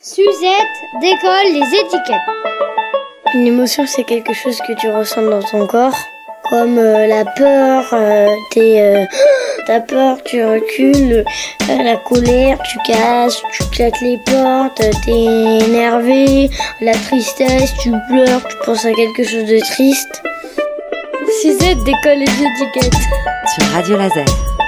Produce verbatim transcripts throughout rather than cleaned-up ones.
Suzette décolle les étiquettes. Une émotion, c'est quelque chose que tu ressens dans ton corps, comme euh, la peur, euh, t'es, euh, t'as peur, tu recules, euh, la colère, tu casses, tu claques les portes, t'es énervé, la tristesse, tu pleures, tu penses à quelque chose de triste. Suzette décolle les étiquettes. Sur Radio Laser.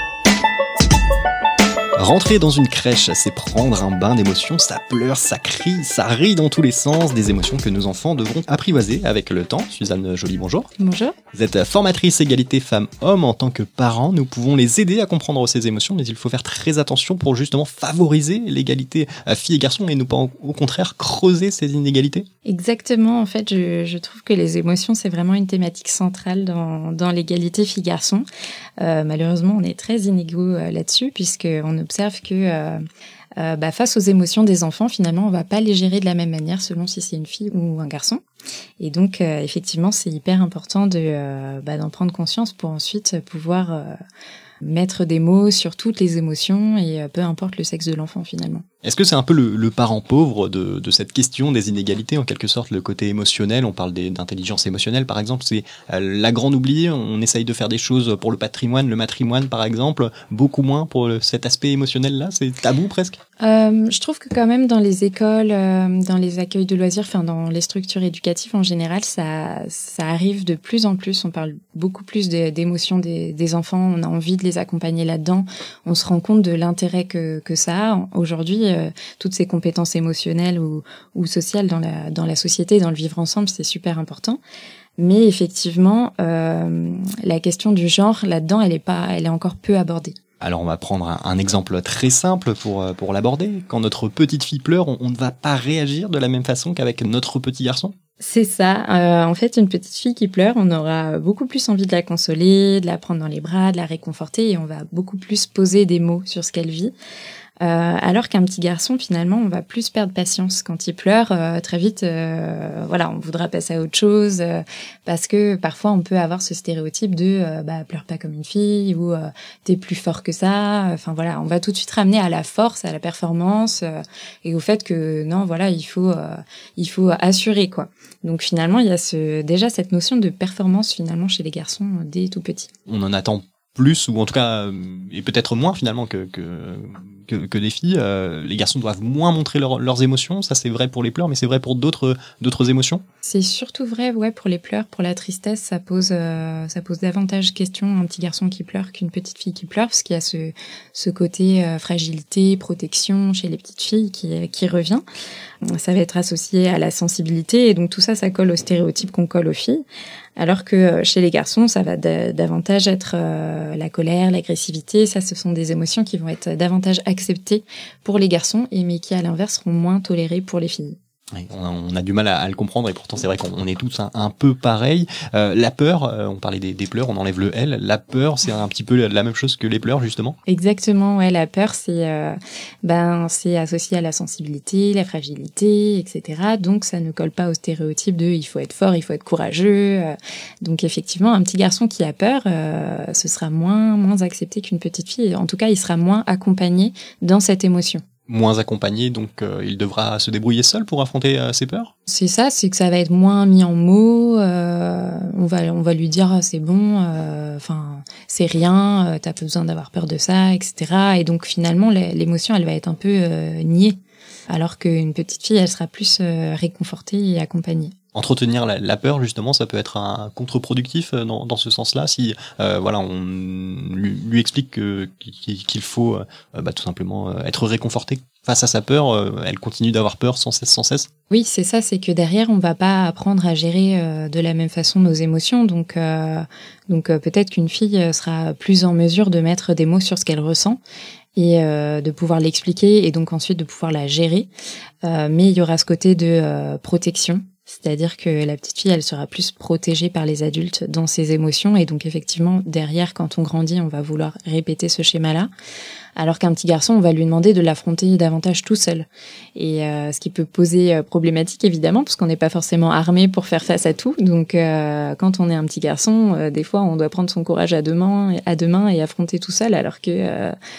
Rentrer dans une crèche, c'est prendre un bain d'émotions, ça pleure, ça crie, ça rit dans tous les sens, des émotions que nos enfants devront apprivoiser avec le temps. Suzanne Joly, bonjour. Bonjour. Vous êtes formatrice égalité femmes-hommes. En tant que parents, nous pouvons les aider à comprendre ces émotions, mais il faut faire très attention pour justement favoriser l'égalité filles et garçons et ne pas au contraire creuser ces inégalités. Exactement, en fait, je, je trouve que les émotions, c'est vraiment une thématique centrale dans, dans l'égalité filles-garçons. Euh, malheureusement, on est très inégaux euh, là-dessus, puisqu'on observe que euh, euh, bah, face aux émotions des enfants, finalement, on va pas les gérer de la même manière selon si c'est une fille ou un garçon. Et donc, euh, effectivement, c'est hyper important de euh, bah, d'en prendre conscience pour ensuite pouvoir euh, mettre des mots sur toutes les émotions et euh, peu importe le sexe de l'enfant, finalement. Est-ce que c'est un peu le, le parent pauvre de, de cette question des inégalités, en quelque sorte, le côté émotionnel? On parle des, d'intelligence émotionnelle, par exemple. C'est euh, la grande oubliée. On essaye de faire des choses pour le patrimoine, le matrimoine, par exemple, beaucoup moins pour le, cet aspect émotionnel-là. C'est tabou, presque. Euh, je trouve que quand même, dans les écoles, euh, dans les accueils de loisirs, enfin, dans les structures éducatives en général, ça, ça arrive de plus en plus. On parle beaucoup plus de, d'émotions des, des enfants. On a envie de les accompagner là-dedans. On se rend compte de l'intérêt que, que ça a. Aujourd'hui, Euh, toutes ces compétences émotionnelles ou, ou sociales dans la, dans la société, dans le vivre ensemble, c'est super important. Mais effectivement, euh, la question du genre, là-dedans, elle est pas, elle est encore peu abordée. Alors on va prendre un, un exemple très simple pour, pour l'aborder. Quand notre petite fille pleure, on, on ne va pas réagir de la même façon qu'avec notre petit garçon? C'est ça. Euh, en fait, une petite fille qui pleure, on aura beaucoup plus envie de la consoler, de la prendre dans les bras, de la réconforter, et on va beaucoup plus poser des mots sur ce qu'elle vit. Euh, alors qu'un petit garçon, finalement, on va plus perdre patience quand il pleure. Euh, très vite, euh, voilà, on voudra passer à autre chose euh, parce que parfois on peut avoir ce stéréotype de euh, bah pleure pas comme une fille ou euh, t'es plus fort que ça. Enfin voilà, on va tout de suite ramener à la force, à la performance euh, et au fait que non, voilà, il faut euh, il faut assurer quoi. Donc finalement, il y a ce déjà cette notion de performance finalement chez les garçons euh, dès tout petits. On en attend plus, ou en tout cas, et peut-être moins finalement que que que, que les filles. Euh, les garçons doivent moins montrer leur, leurs émotions. Ça, c'est vrai pour les pleurs, mais c'est vrai pour d'autres d'autres émotions. C'est surtout vrai, ouais, pour les pleurs, pour la tristesse, ça pose euh, ça pose davantage question un petit garçon qui pleure qu'une petite fille qui pleure, parce qu'il y a ce ce côté euh, fragilité, protection chez les petites filles qui qui revient. Ça va être associé à la sensibilité, et donc tout ça, ça colle aux stéréotypes qu'on colle aux filles. Alors que chez les garçons, ça va d- davantage être euh, la colère, l'agressivité. Ça, ce sont des émotions qui vont être davantage acceptées pour les garçons, et mais qui, à l'inverse, seront moins tolérées pour les filles. Oui, on, a, on a du mal à, à le comprendre, et pourtant c'est vrai qu'on on est tous un, un peu pareils. Euh, la peur, euh, on parlait des, des pleurs, on enlève le L. La peur, c'est un petit peu la même chose que les pleurs, justement. Exactement, ouais. La peur, c'est euh, ben c'est associé à la sensibilité, la fragilité, et cetera. Donc ça ne colle pas au stéréotype de il faut être fort, il faut être courageux. Donc effectivement, un petit garçon qui a peur, euh, ce sera moins moins accepté qu'une petite fille. En tout cas, il sera moins accompagné dans cette émotion. Moins accompagné, donc euh, il devra se débrouiller seul pour affronter euh, ses peurs. C'est ça, c'est que ça va être moins mis en mots. Euh, on va on va lui dire ah, c'est bon, enfin euh, c'est rien, euh, t'as pas besoin d'avoir peur de ça, et cetera. Et donc finalement l'émotion elle va être un peu euh, niée, alors qu'une petite fille elle sera plus euh, réconfortée et accompagnée. Entretenir la, la peur, justement, ça peut être un contre-productif dans, dans ce sens-là. Si euh, voilà, on lui, lui explique que, qu'il faut euh, bah, tout simplement être réconforté face à sa peur, euh, elle continue d'avoir peur sans cesse, sans cesse. Oui, c'est ça, c'est que derrière, on va pas apprendre à gérer euh, de la même façon nos émotions. Donc, euh, donc euh, peut-être qu'une fille sera plus en mesure de mettre des mots sur ce qu'elle ressent et euh, de pouvoir l'expliquer et donc ensuite de pouvoir la gérer. Euh, mais il y aura ce côté de euh, protection. C'est-à-dire que la petite fille, elle sera plus protégée par les adultes dans ses émotions. Et donc, effectivement, derrière, quand on grandit, on va vouloir répéter ce schéma-là. Alors qu'un petit garçon, on va lui demander de l'affronter davantage tout seul. Et euh, ce qui peut poser problématique, évidemment, parce qu'on n'est pas forcément armé pour faire face à tout. Donc, euh, quand on est un petit garçon, euh, des fois, on doit prendre son courage à deux mains, à deux mains et affronter tout seul, alors que... Euh,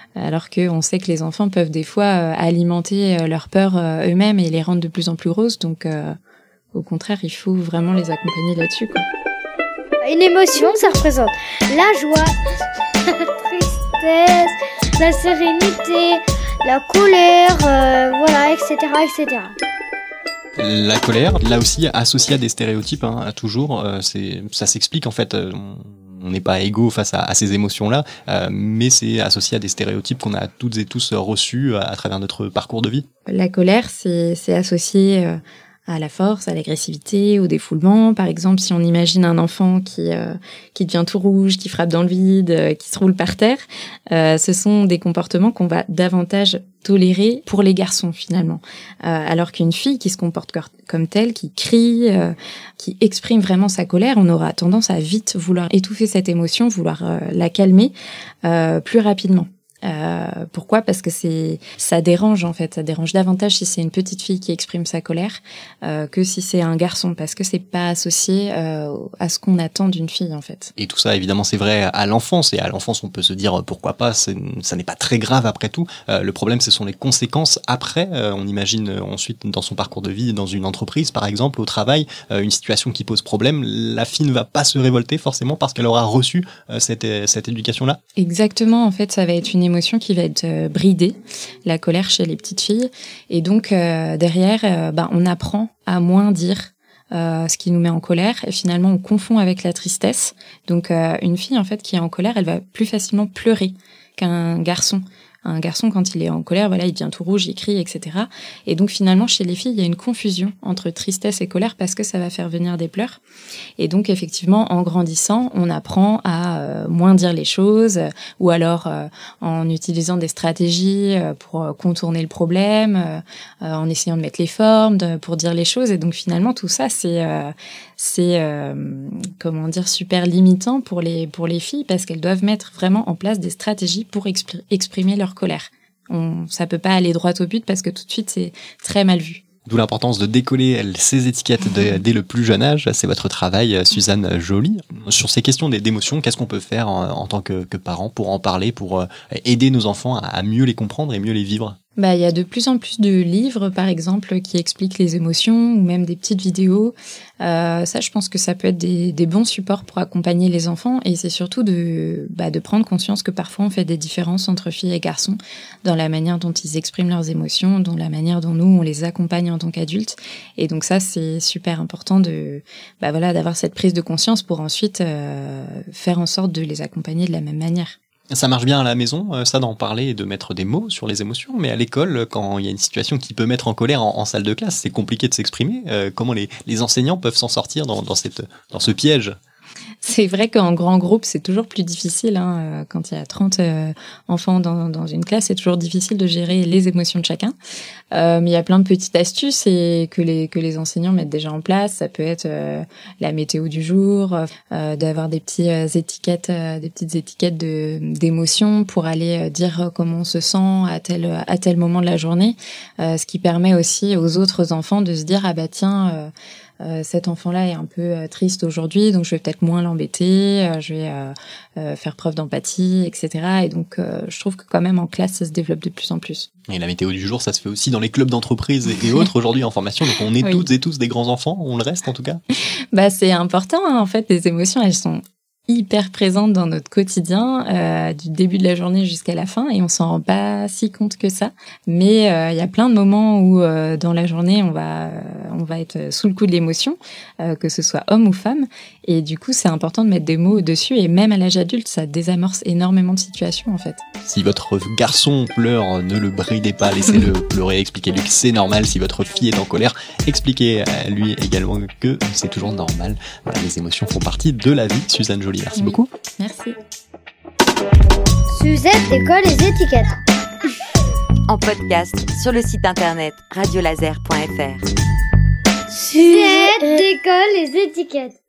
Alors qu'on sait que les enfants peuvent des fois euh, alimenter euh, leur peur euh, eux-mêmes et les rendre de plus en plus grosses. Donc, euh, au contraire, il faut vraiment les accompagner là-dessus, quoi. Une émotion, ça représente la joie, la tristesse, la sérénité, la colère, euh, voilà, et cetera, et cetera. La colère, là aussi associée à des stéréotypes, hein, toujours, euh, c'est, ça s'explique en fait. Euh, on n'est pas égaux face à, à ces émotions-là, euh, mais c'est associé à des stéréotypes qu'on a toutes et tous reçus à, à travers notre parcours de vie. La colère, c'est, c'est associé euh, à la force, à l'agressivité, au défoulement. Par exemple, si on imagine un enfant qui euh, qui devient tout rouge, qui frappe dans le vide, euh, qui se roule par terre, euh, ce sont des comportements qu'on va davantage tolérer pour les garçons finalement. Euh, alors qu'une fille qui se comporte comme telle, qui crie, euh, qui exprime vraiment sa colère, on aura tendance à vite vouloir étouffer cette émotion, vouloir euh, la calmer euh, plus rapidement. Euh, pourquoi ? Parce que c'est ça dérange en fait, ça dérange davantage si c'est une petite fille qui exprime sa colère euh, que si c'est un garçon, parce que c'est pas associé euh, à ce qu'on attend d'une fille en fait. Et tout ça évidemment c'est vrai à l'enfance, et à l'enfance on peut se dire pourquoi pas, c'est, ça n'est pas très grave après tout. Euh, le problème ce sont les conséquences après. Euh, on imagine ensuite dans son parcours de vie, dans une entreprise par exemple, au travail, euh, une situation qui pose problème, la fille ne va pas se révolter forcément parce qu'elle aura reçu euh, cette cette éducation là. Exactement, en fait ça va être une émotion qui va être euh, bridée, la colère chez les petites filles, et donc euh, derrière euh, bah, on apprend à moins dire euh, ce qui nous met en colère, et finalement on confond avec la tristesse. Donc euh, une fille en fait qui est en colère, elle va plus facilement pleurer qu'un garçon. Un garçon, quand il est en colère, voilà, il devient tout rouge, il crie, et cetera. Et donc finalement, chez les filles, il y a une confusion entre tristesse et colère parce que ça va faire venir des pleurs. Et donc effectivement, en grandissant, on apprend à euh, moins dire les choses, euh, ou alors euh, en utilisant des stratégies euh, pour euh, contourner le problème, euh, euh, en essayant de mettre les formes de, pour dire les choses. Et donc finalement, tout ça, c'est euh, c'est euh, comment dire super limitant pour les pour les filles parce qu'elles doivent mettre vraiment en place des stratégies pour expri- exprimer leur colère. On, ça peut pas aller droit au but parce que tout de suite c'est très mal vu. D'où l'importance de décoller ces étiquettes de, dès le plus jeune âge. C'est votre travail, Suzanne Joly. Sur ces questions d'émotions, qu'est-ce qu'on peut faire en, en tant que, que parents pour en parler, pour aider nos enfants à, à mieux les comprendre et mieux les vivre ? Bah, il y a de plus en plus de livres, par exemple, qui expliquent les émotions, ou même des petites vidéos. Euh, ça, je pense que ça peut être des, des bons supports pour accompagner les enfants, et c'est surtout de, bah, de prendre conscience que parfois on fait des différences entre filles et garçons dans la manière dont ils expriment leurs émotions, dans la manière dont nous on les accompagne en tant qu'adultes. Et donc ça, c'est super important de, bah voilà, d'avoir cette prise de conscience pour ensuite euh, faire en sorte de les accompagner de la même manière. Ça marche bien à la maison, ça d'en parler et de mettre des mots sur les émotions, mais à l'école, quand il y a une situation qui peut mettre en colère en, en salle de classe, c'est compliqué de s'exprimer. Euh, comment les, les enseignants peuvent s'en sortir dans, dans, cette, dans ce piège ? C'est vrai qu'en grand groupe, c'est toujours plus difficile. Hein. Quand il y a trente euh, enfants dans, dans une classe, c'est toujours difficile de gérer les émotions de chacun. Euh, mais il y a plein de petites astuces et que les que les enseignants mettent déjà en place. Ça peut être euh, la météo du jour, euh, d'avoir des petites euh, étiquettes, euh, des petites étiquettes de d'émotions pour aller euh, dire comment on se sent à tel à tel moment de la journée. Euh, ce qui permet aussi aux autres enfants de se dire ah bah tiens. Euh, Euh, cet enfant-là est un peu euh, triste aujourd'hui, donc je vais peut-être moins l'embêter, euh, je vais euh, euh, faire preuve d'empathie, et cetera. Et donc, euh, je trouve que quand même en classe, ça se développe de plus en plus. Et la météo du jour, ça se fait aussi dans les clubs d'entreprise et, et autres aujourd'hui en formation. Donc, on est oui. toutes et tous des grands enfants, on le reste en tout cas. Bah, c'est important, hein, en fait, les émotions, elles sont hyper présente dans notre quotidien, euh, du début de la journée jusqu'à la fin, et on s'en rend pas si compte que ça. Mais il euh, y a plein de moments où euh, dans la journée on va euh, on va être sous le coup de l'émotion, euh, que ce soit homme ou femme, et du coup c'est important de mettre des mots dessus, et même à l'âge adulte ça désamorce énormément de situations en fait. Si votre garçon pleure, ne le bridez pas, laissez-le pleurer, expliquez-lui que c'est normal. Si votre fille est en colère, expliquez à lui également que c'est toujours normal. Voilà, les émotions font partie de la vie. Suzanne Joly, merci oui. beaucoup. Merci. Suzette décolle les étiquettes. En podcast sur le site internet radio laser point f r. Suzette décolle les étiquettes.